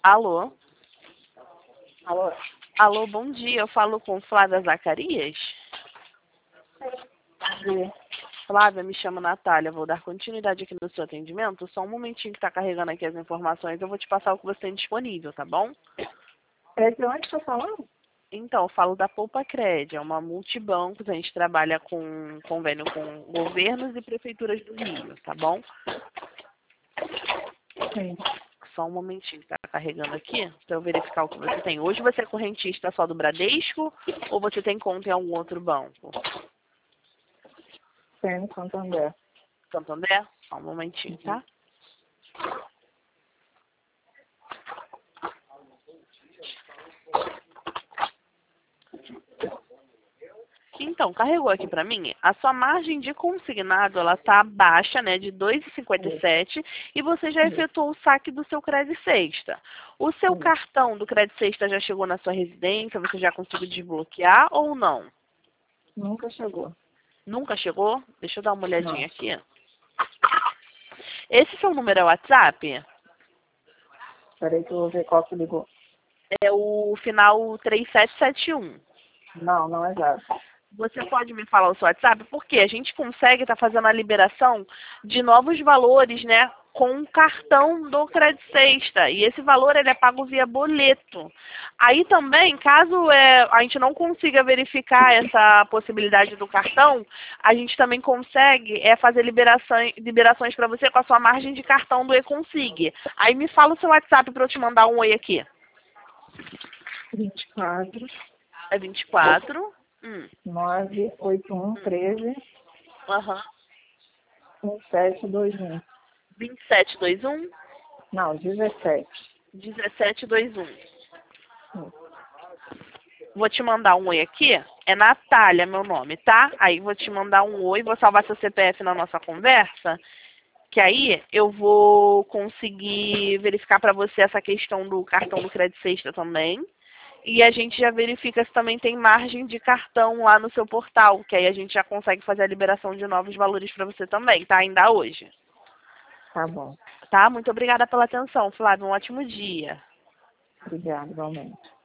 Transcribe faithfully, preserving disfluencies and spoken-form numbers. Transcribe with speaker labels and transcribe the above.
Speaker 1: Alô?
Speaker 2: Alô?
Speaker 1: Alô, bom dia. Eu falo com Flávia Zacarias.
Speaker 2: Sim.
Speaker 1: Flávia, me chamo Natália. Vou dar continuidade aqui no seu atendimento. Só um momentinho que está carregando aqui as informações. Eu vou te passar o que você tem disponível, tá bom?
Speaker 2: É de onde está falando?
Speaker 1: Então, eu falo da Poupa Cred. É uma multibanco. A gente trabalha com convênio com governos e prefeituras do Rio, tá bom?
Speaker 2: Sim.
Speaker 1: Só um momentinho que tá carregando aqui para eu verificar o que você tem. Hoje você é correntista só do Bradesco ou você tem conta em algum outro banco?
Speaker 2: Sim, Santander.
Speaker 1: Santander? Só um momentinho, tá? Então, carregou aqui para mim, a sua margem de consignado, ela tá baixa, né, de dois vírgula cinquenta e sete e você já efetuou o saque do seu Credit Sexta. O seu
Speaker 2: Sim.
Speaker 1: cartão do Credit Sexta já chegou na sua residência? Você já conseguiu desbloquear ou não?
Speaker 2: Nunca chegou.
Speaker 1: Nunca chegou? Deixa eu dar uma olhadinha
Speaker 2: Não.
Speaker 1: aqui. Esse seu número é o WhatsApp?
Speaker 2: Peraí que eu vou ver qual que ligou.
Speaker 1: É o final três sete sete um.
Speaker 2: Não, não é exato.
Speaker 1: Você pode me falar o seu WhatsApp? Porque a gente consegue estar fazendo a liberação de novos valores, né? Com o cartão do Credit Sexta. E esse valor ele é pago via boleto. Aí também, caso é, a gente não consiga verificar essa possibilidade do cartão, a gente também consegue é, fazer liberações, liberações para você com a sua margem de cartão do eConsig. Aí me fala o seu WhatsApp para eu te mandar um oi aqui.
Speaker 2: vinte e quatro,
Speaker 1: É vinte e quatro. Hum.
Speaker 2: nove oito um, treze,
Speaker 1: Aham.
Speaker 2: um sete dois um.
Speaker 1: vinte e sete vinte e um.
Speaker 2: Não, dezessete.
Speaker 1: dezessete vinte e um.
Speaker 2: Sim.
Speaker 1: Vou te mandar um oi aqui. É Natália, meu nome, tá? Aí vou te mandar um oi, vou salvar seu C P F na nossa conversa. Que aí eu vou conseguir verificar para você essa questão do cartão do Credit Sexta também. E a gente já verifica se também tem margem de cartão lá no seu portal. Que aí a gente já consegue fazer a liberação de novos valores para você também, tá? Ainda hoje.
Speaker 2: Tá bom.
Speaker 1: Tá? Muito obrigada pela atenção, Flávio. Um ótimo dia.
Speaker 2: Obrigada, igualmente.